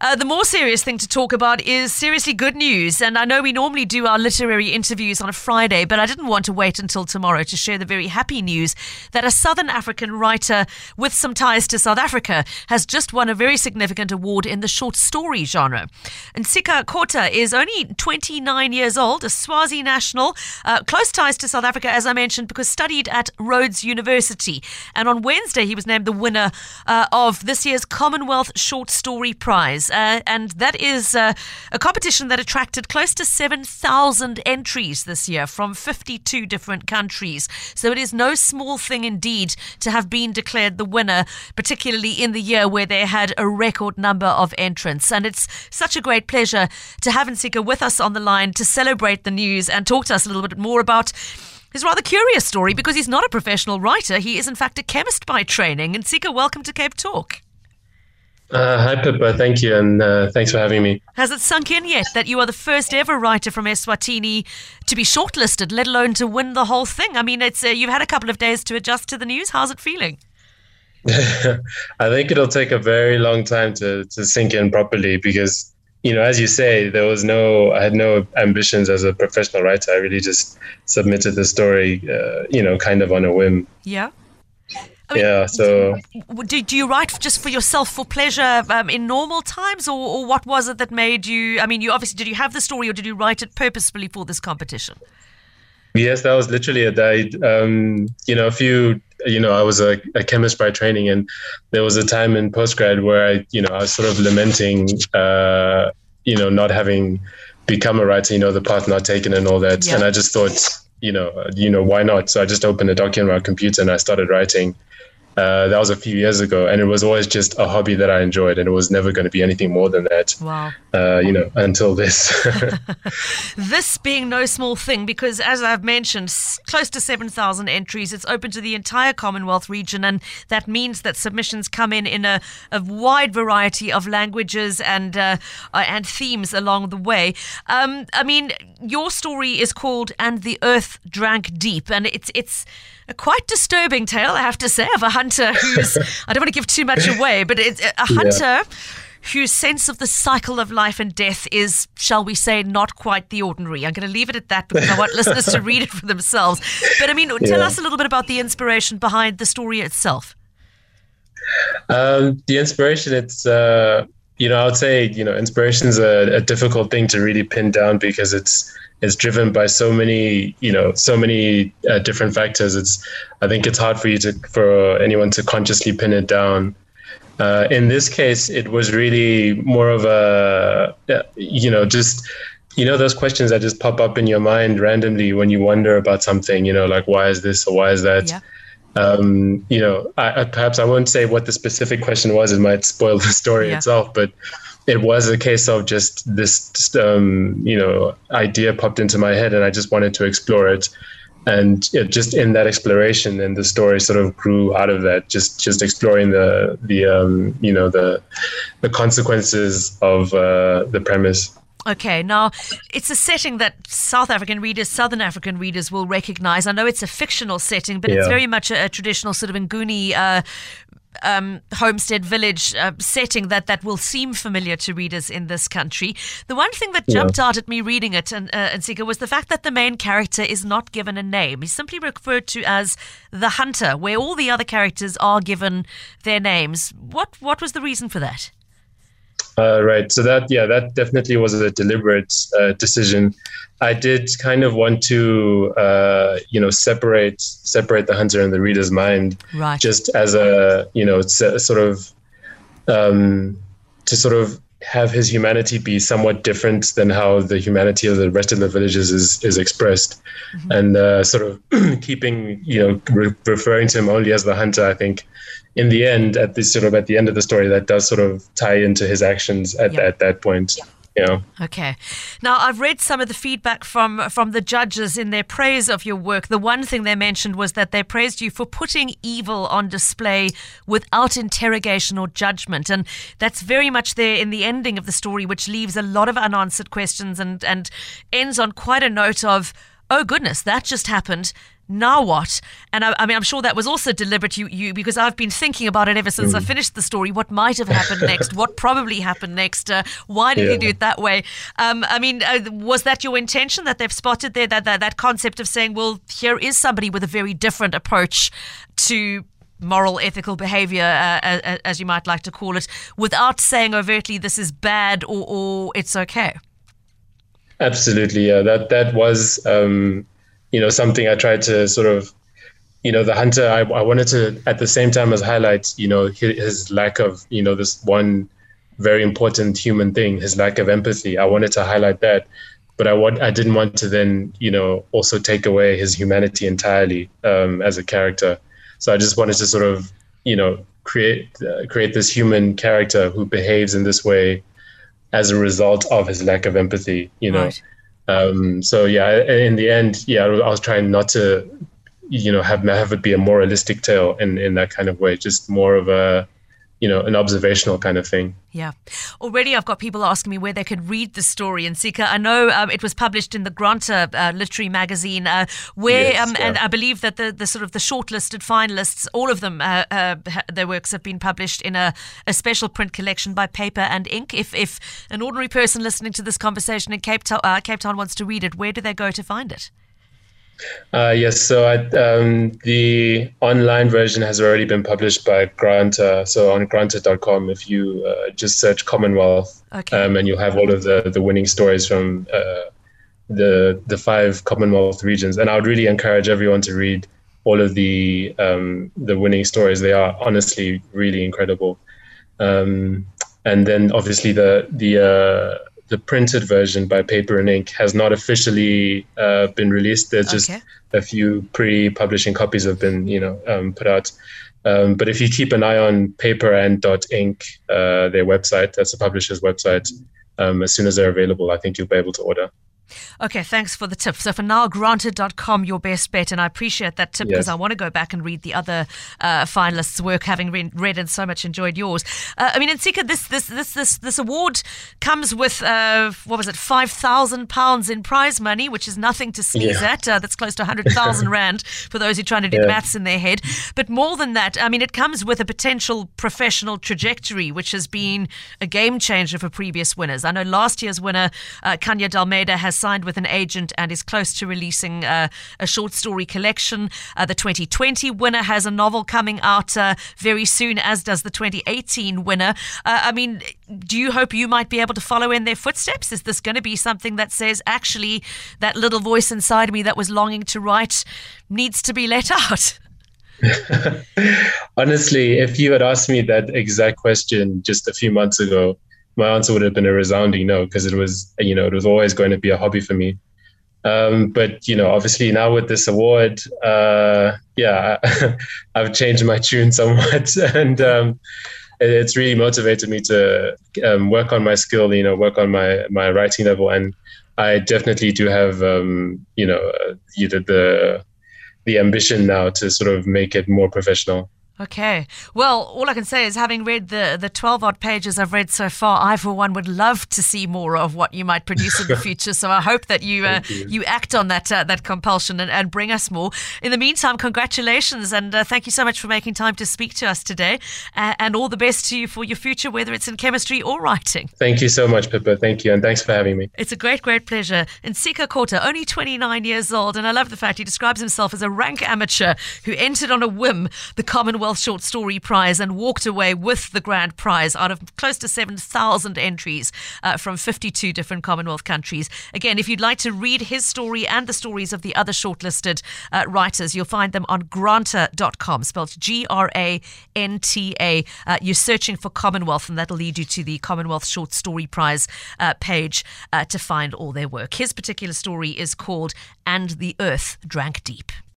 The more serious thing to talk about is seriously good news. And I know we normally do our literary interviews on a Friday, but I didn't want to wait until tomorrow to share the very happy news that a Southern African writer with some ties to South Africa has just won a very significant award in the short story genre. Nsika Kota is only 29 years old, a Swazi national, close ties to South Africa, as I mentioned, because studied at Rhodes University. And on Wednesday, he was named the winner of this year's Commonwealth Short Story Prize. And that is a competition that attracted close to 7,000 entries this year from 52 different countries. So it is no small thing indeed to have been declared the winner, particularly in the year where they had a record number of entrants. And it's such a great pleasure to have Nsika with us on the line to celebrate the news and talk to us a little bit more about his rather curious story, because he's not a professional writer. He is, in fact, a chemist by training. Nsika, welcome to Cape Talk. Hi, Pippa. Thank you, and thanks for having me. Has it sunk in yet that you are the first ever writer from Eswatini to be shortlisted, let alone to win the whole thing? I mean, it's you've had a couple of days to adjust to the news. How's it feeling? I think it'll take a very long time to sink in properly because, as you say, I had no ambitions as a professional writer. I really just submitted the story, kind of on a whim. Yeah. So do you write just for yourself, for pleasure, in normal times, or what was it that made you? I mean, did you have the story, or did you write it purposefully for this competition? Yes, that was literally a day. I was a chemist by training, and there was a time in postgrad where I was sort of lamenting, not having become a writer, the path not taken and all that. Yeah. And I just thought, why not? So I just opened a document on my computer and I started writing. That was a few years ago, and it was always just a hobby that I enjoyed, and it was never going to be anything more than that. Wow. Until this. This being no small thing, because as I've mentioned, close to 7,000 entries. It's open to the entire Commonwealth region, and that means that submissions come in a wide variety of languages and themes along the way. I mean, your story is called "And the Earth Drank Deep," and it's a quite disturbing tale, I have to say, of a hunter who's, I don't want to give too much away, but it's a hunter whose sense of the cycle of life and death is, shall we say, not quite the ordinary. I'm going to leave it at that because I want listeners to read it for themselves. But I mean, tell us a little bit about the inspiration behind the story itself. The inspiration, it's, I would say, inspiration is a difficult thing to really pin down because it's driven by so many different factors. I think it's hard for anyone to consciously pin it down. In this case, it was really more of those questions that just pop up in your mind randomly when you wonder about something, like why is this or why is that? Yeah. Perhaps I won't say what the specific question was. It might spoil the story itself, but it was a case of just this, idea popped into my head and I just wanted to explore it. And just in that exploration, and the story sort of grew out of that, just exploring the consequences of the premise. Okay, now it's a setting that Southern African readers will recognize. I know it's a fictional setting, but it's very much a traditional sort of Nguni homestead village setting that will seem familiar to readers in this country. The one thing that jumped out at me reading it, and Nsika, was the fact that the main character is not given a name. He's simply referred to as the hunter, where all the other characters are given their names. What was the reason for that? Right. So that definitely was a deliberate decision. I did kind of want to, separate the hunter in the reader's mind, right, just as a, to sort of have his humanity be somewhat different than how the humanity of the rest of the villages is expressed, and sort of keeping, referring to him only as the hunter. I think in the end, at the end of the story, that does sort of tie into his actions at that point. Yeah. Okay. Now, I've read some of the feedback from the judges in their praise of your work. The one thing they mentioned was that they praised you for putting evil on display without interrogation or judgment. And that's very much there in the ending of the story, which leaves a lot of unanswered questions and ends on quite a note of, oh, goodness, that just happened. now what? And I mean, I'm sure that was also deliberate, you because I've been thinking about it ever since I finished the story. What might have happened next? What probably happened next? Why did he do it that way? I mean, was that your intention, that they've spotted there that concept of saying, well, here is somebody with a very different approach to moral, ethical behavior, as you might like to call it, without saying overtly this is bad or it's okay? Absolutely, yeah. That was something I tried to sort of, the hunter. I wanted to at the same time as highlight his lack of this one very important human thing, his lack of empathy. I wanted to highlight that, but I didn't want to then also take away his humanity entirely as a character. So I just wanted to sort of create this human character who behaves in this way as a result of his lack of empathy, Right. So yeah, in the end, I was trying not to, have it be a moralistic tale in that kind of way, just more of a, an observational kind of thing. Yeah. Already I've got people asking me where they could read the story. And Sika, I know it was published in the Granta literary magazine, where, Yes, yeah. and I believe that the sort of the shortlisted finalists, all of them, their works have been published in a special print collection by Paper and Ink. If an ordinary person listening to this conversation in Cape Town wants to read it, where do they go to find it? Yes, so the online version has already been published by Granta. So on granta.com, if you just search Commonwealth, Okay. and you'll have all of the winning stories from the 5 Commonwealth regions. And I would really encourage everyone to read all of the winning stories. They are honestly really incredible. And then obviously the printed version by Paper and Ink has not officially been released. There's just a few pre-publishing copies have been, put out. But if you keep an eye on Paper and .ink, their website, that's the publisher's website, as soon as they're available, I think you'll be able to order. Okay, thanks for the tip. So for now, granted.com, your best bet. And I appreciate that tip because I want to go back and read the other finalists' work, having read and so much enjoyed yours. I mean, Nsika, this award comes with, £5,000 in prize money, which is nothing to sneeze at. That's close to 100,000 Rand for those who are trying to do the maths in their head. But more than that, I mean, it comes with a potential professional trajectory, which has been a game changer for previous winners. I know last year's winner, Kanya Dalmeida, has signed with an agent and is close to releasing a short story collection. The 2020 winner has a novel coming out very soon, as does the 2018 winner. I mean, do you hope you might be able to follow in their footsteps? Is this going to be something that says, actually, that little voice inside me that was longing to write needs to be let out? Honestly, if you had asked me that exact question just a few months ago, my answer would have been a resounding no, because it was always going to be a hobby for me. But, obviously now with this award, I've changed my tune somewhat, and it's really motivated me to work on my skill, work on my writing level. And I definitely do have, the ambition now to sort of make it more professional. Okay. Well, all I can say is, having read the 12-odd pages I've read so far, I, for one, would love to see more of what you might produce in the future. So I hope that you act on that compulsion and bring us more. In the meantime, congratulations, and thank you so much for making time to speak to us today. And all the best to you for your future, whether it's in chemistry or writing. Thank you so much, Pippa. Thank you, and thanks for having me. It's a great, great pleasure. Nsika Kota, only 29 years old, and I love the fact he describes himself as a rank amateur who entered on a whim the Commonwealth Short Story Prize and walked away with the grand prize out of close to 7,000 entries from 52 different Commonwealth countries. Again, if you'd like to read his story and the stories of the other shortlisted writers, you'll find them on granta.com, spelled Granta. You're searching for Commonwealth, and that'll lead you to the Commonwealth Short Story Prize page to find all their work. His particular story is called And the Earth Drank Deep.